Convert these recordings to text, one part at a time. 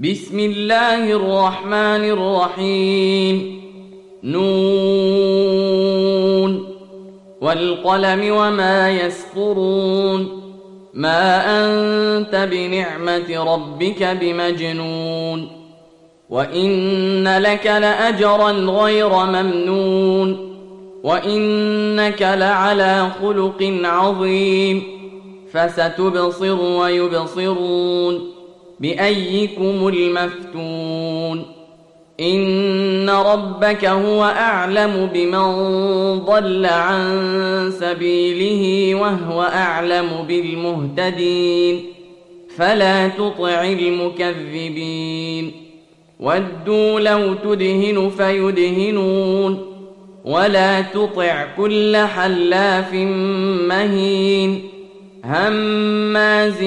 بسم الله الرحمن الرحيم. نون والقلم وما يسطرون. ما أنت بنعمة ربك بمجنون. وإن لك لأجرا غير ممنون. وإنك لعلى خلق عظيم. فستبصر ويبصرون بأيكم المفتون. إن ربك هو أعلم بمن ضل عن سبيله وهو أعلم بالمهتدين. فلا تطع المكذبين. ودوا لو تدهن فيدهنون. ولا تطع كل حلاف مهين هماز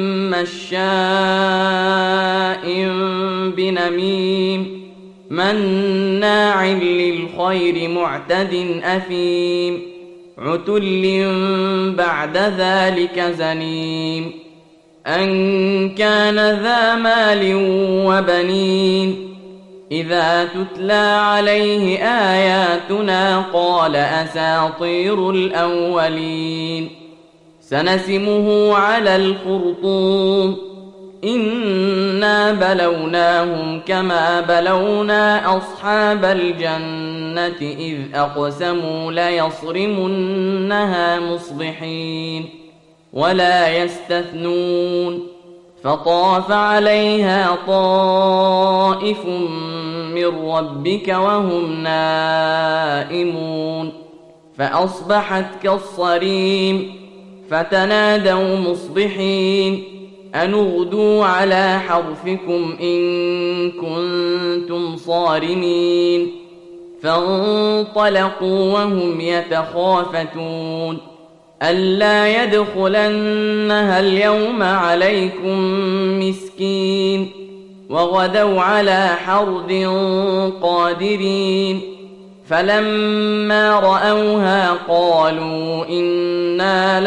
مشاء بنميم مناع للخير معتد أثيم عتل بعد ذلك زنيم أن كان ذا مال وبنين. إذا تتلى عليه آياتنا قال أساطير الأولين. سنسمه على الخرطوم. إنا بلوناهم كما بلونا أصحاب الجنة إذ أقسموا ليصرمنها مصبحين ولا يستثنون. فطاف عليها طائف من ربك وهم نائمون فأصبحت كالصريم. فتنادوا مصبحين أن اغدوا على حرثكم إن كنتم صارمين. فانطلقوا وهم يتخافتون ألا يدخلنها اليوم عليكم مسكين. وغدوا على حرد قادرين. فلما رأوها قالوا إنا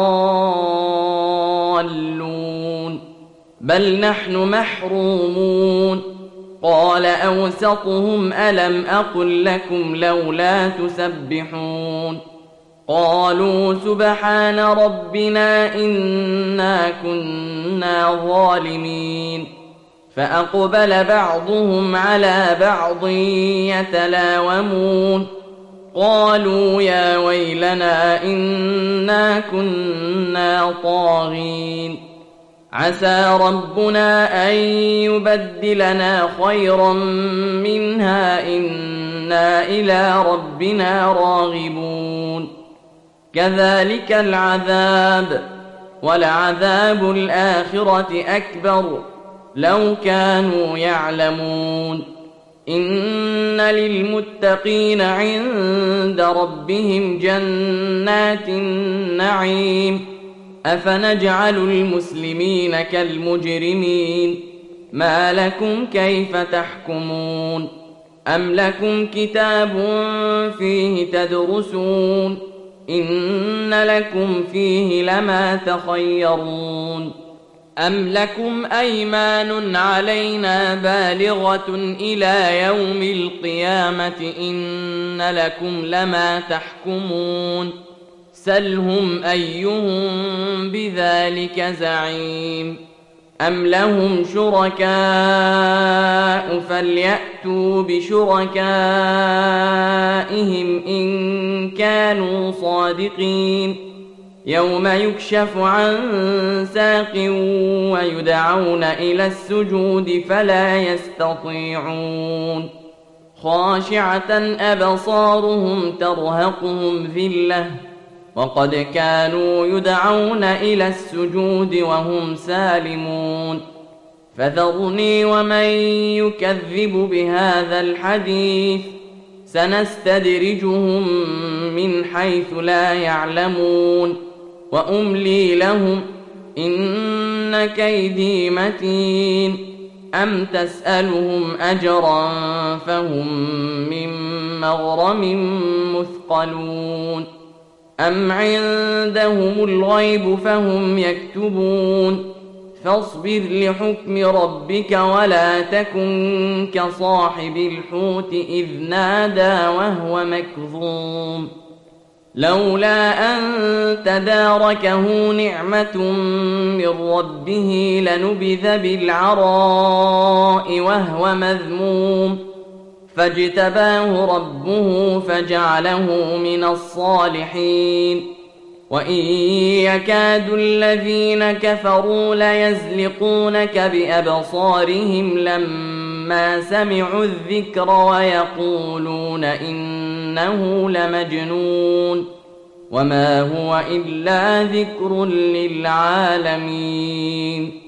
لضالون بل نحن محرومون. قال أوسطهم ألم أقل لكم لولا تسبحون. قالوا سبحان ربنا إنا كنا ظالمين. فأقبل بعضهم على بعض يتلاومون قالوا يا ويلنا إنا كنا طاغين. عسى ربنا أن يبدلنا خيرا منها إنا إلى ربنا راغبون. كذلك العذاب ولعذاب الآخرة أكبر لو كانوا يعلمون. إن للمتقين عند ربهم جنات النعيم. أفنجعل المسلمين كالمجرمين ما لكم كيف تحكمون. أم لكم كتاب فيه تدرسون إن لكم فيه لما تخيرون. أم لكم أيمان علينا بالغة إلى يوم القيامة إن لكم لما تحكمون. سلهم أيهم بذلك زعيم. أم لهم شركاء فليأتوا بشركائهم إن كانوا صادقين. يوم يكشف عن ساق ويدعون إلى السجود فلا يستطيعون. خاشعة أبصارهم ترهقهم ذلة وقد كانوا يدعون إلى السجود وهم سالمون. فذرني ومن يكذب بهذا الحديث سنستدرجهم من حيث لا يعلمون وأملي لهم إن كيدي متين. أم تسألهم أجرا فهم من مغرم مثقلون. أم عندهم الغيب فهم يكتبون فاصبر لحكم ربك ولا تكن كصاحب الحوت إذ نادى وهو مكظوم لولا أن تداركه نعمة من ربه لنبذ بالعراء وهو مذموم فاجتباه ربه فجعله من الصالحين وإن يكاد الذين كفروا ليزلقونك بأبصارهم لما سمعوا الذكر ويقولون إنه لمجنون وما هو إلا ذكر للعالمين